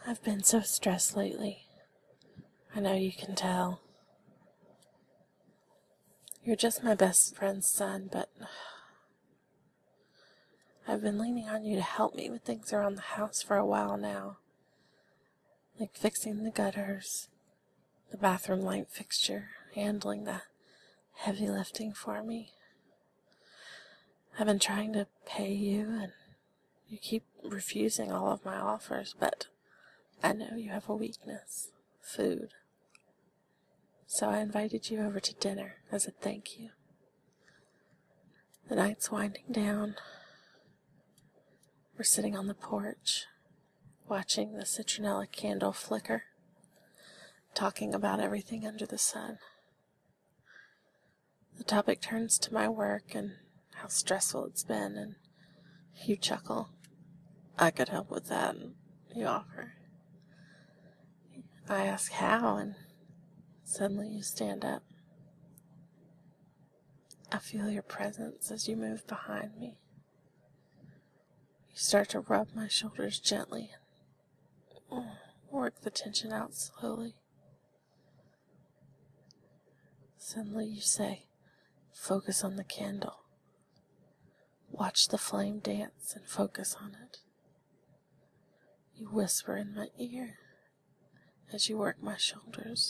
I've been so stressed lately. I know you can tell. You're just my best friend's son, but I've been leaning on you to help me with things around the house for a while now. Like fixing the gutters, the bathroom light fixture, handling the heavy lifting for me. I've been trying to pay you, and you keep refusing all of my offers, but I know you have a weakness: food. So I invited you over to dinner as a thank you. The night's winding down. We're sitting on the porch, watching the citronella candle flicker, talking about everything under the sun. The topic turns to my work and how stressful it's been, and you chuckle. I could help with that, you offer. I ask how, and suddenly you stand up. I feel your presence as you move behind me. You start to rub my shoulders gently and work the tension out slowly. Suddenly you say, "Focus on the candle. Watch the flame dance and focus on it." You whisper in my ear as you work my shoulders.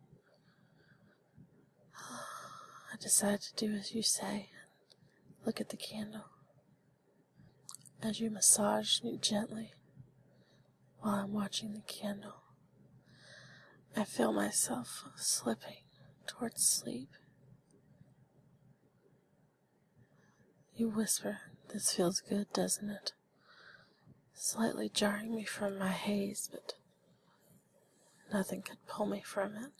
I decide to do as you say and look at the candle. As you massage me gently while I'm watching the candle, I feel myself slipping towards sleep. You whisper, "This feels good, doesn't it?" Slightly jarring me from my haze, but nothing could pull me from it.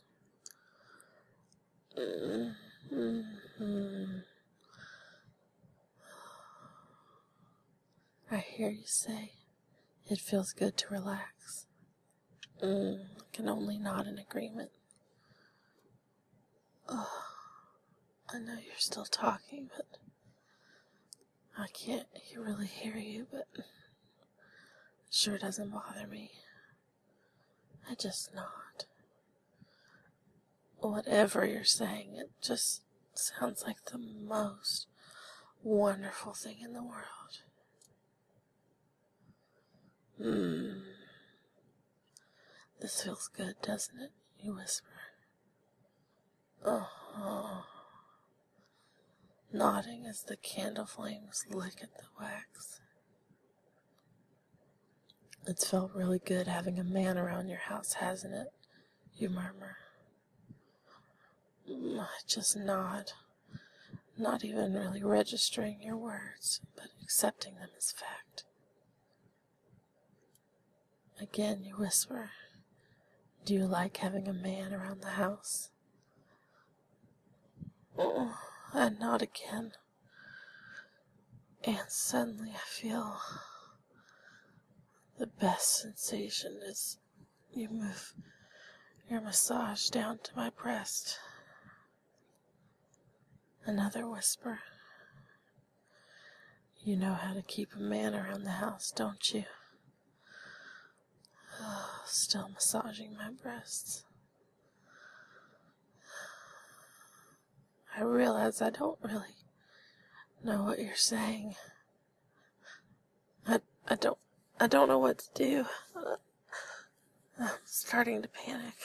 I hear you say, "It feels good to relax." I can only nod in agreement. I know you're still talking, but I can't really hear you, but it sure doesn't bother me. I just nod. Whatever you're saying, it just sounds like the most wonderful thing in the world. This feels good, doesn't it? You whisper. Nodding as the candle flames lick at the wax. It's felt really good having a man around your house, hasn't it? You murmur. I just nod, not even really registering your words, but accepting them as fact. Again, you whisper, "Do you like having a man around the house?" I nod again, and suddenly I feel the best sensation as you move your massage down to my breast. Another whisper. You know how to keep a man around the house, don't you? Still massaging my breasts. I realize I don't really know what you're saying. I don't know what to do. I'm starting to panic.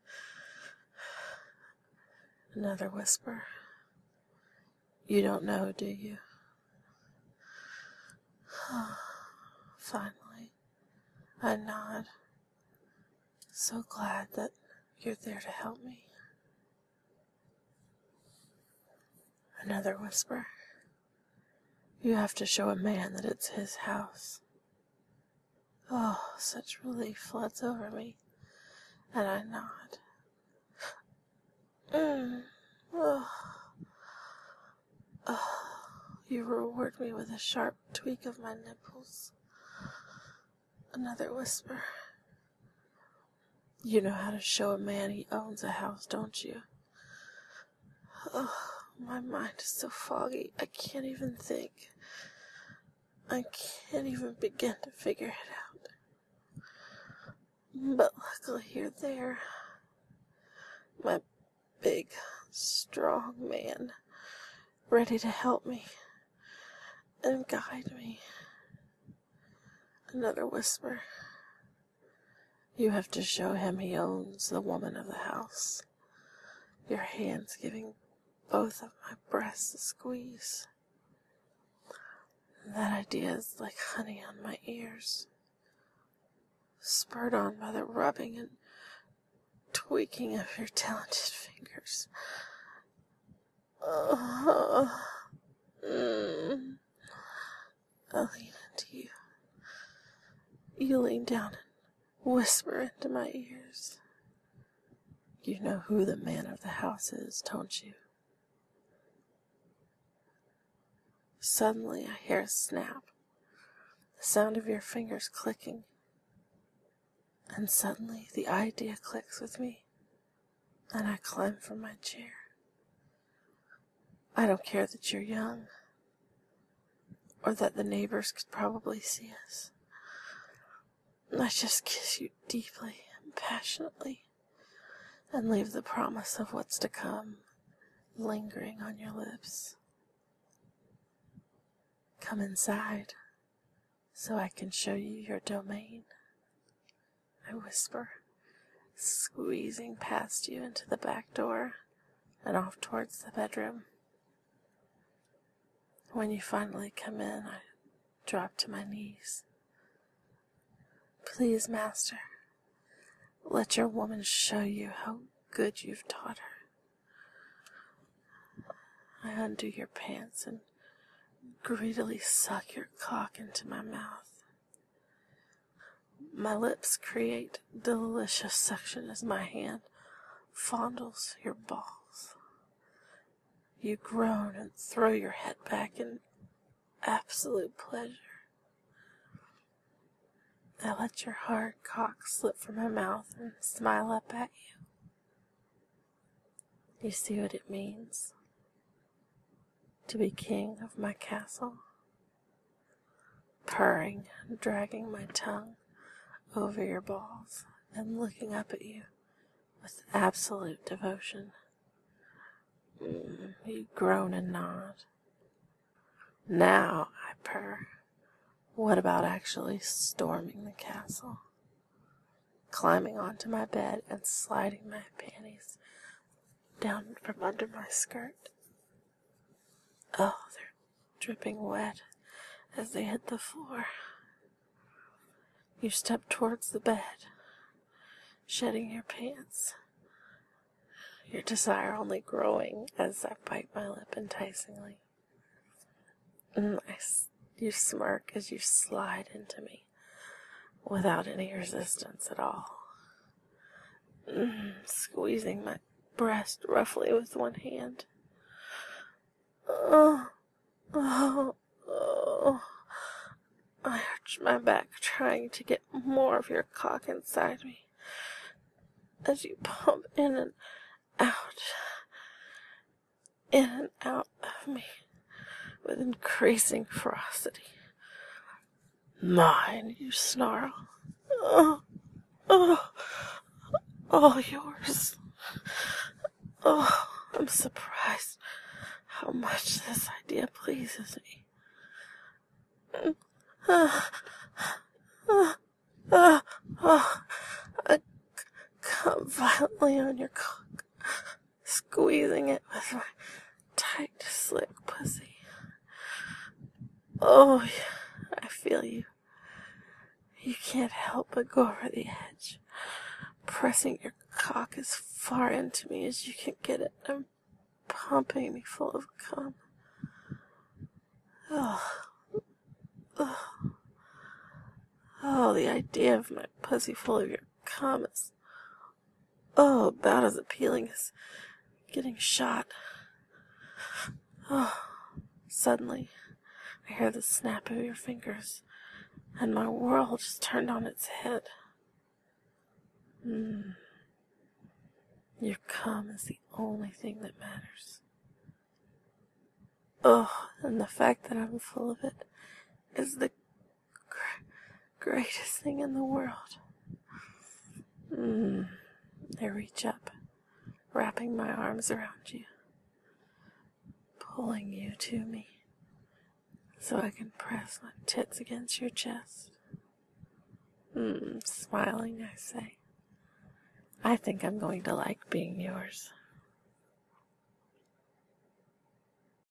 Another whisper. You don't know, do you? Finally, I nod. So glad that you're there to help me. Another whisper. You have to show a man that it's his house. Such relief floods over me, and I nod. You reward me with a sharp tweak of my nipples. Another whisper. You know how to show a man he owns a house, don't you? My mind is so foggy, I can't even think. I can't even begin to figure it out. But luckily you're there, my big, strong man, ready to help me and guide me. Another whisper. You have to show him he owns the woman of the house. Your hands giving both of my breasts a squeeze. That idea is like honey on my ears, spurred on by the rubbing and tweaking of your talented fingers. I lean into you. You lean down and whisper into my ears. You know who the man of the house is, don't you? Suddenly I hear a snap, the sound of your fingers clicking. And suddenly the idea clicks with me, and I climb from my chair. I don't care that you're young, or that the neighbors could probably see us. I just kiss you deeply and passionately, and leave the promise of what's to come lingering on your lips. Come inside, so I can show you your domain. I whisper, squeezing past you into the back door and off towards the bedroom. When you finally come in, I drop to my knees. Please, master, let your woman show you how good you've taught her. I undo your pants and greedily suck your cock into my mouth. My lips create delicious suction as my hand fondles your balls. You groan and throw your head back in absolute pleasure. I let your hard cock slip from my mouth and smile up at you. You see what it means to be king of my castle? Purring and dragging my tongue over your balls and looking up at you with absolute devotion. You groan and nod. Now, I purr. What about actually storming the castle? Climbing onto my bed and sliding my panties down from under my skirt. Oh, they're dripping wet as they hit the floor. You step towards the bed, shedding your pants, your desire only growing as I bite my lip enticingly. You smirk as you slide into me without any resistance at all, squeezing my breast roughly with one hand. I arch my back, trying to get more of your cock inside me as you pump in and out of me with increasing ferocity. Mine, you snarl. All yours. I'm surprised how much this idea pleases me. I come violently on your cock, squeezing it with my tight, slick pussy. Oh, I feel you. You can't help but go over the edge, pressing your cock as far into me as you can get it and pumping me full of cum. Oh, the idea of my pussy full of your cum is, about as appealing as getting shot. Suddenly, I hear the snap of your fingers, and my world just turned on its head. Your cum is the only thing that matters. And the fact that I'm full of it is the greatest thing in the world. I reach up, wrapping my arms around you, pulling you to me so I can press my tits against your chest. Smiling, I say, I think I'm going to like being yours.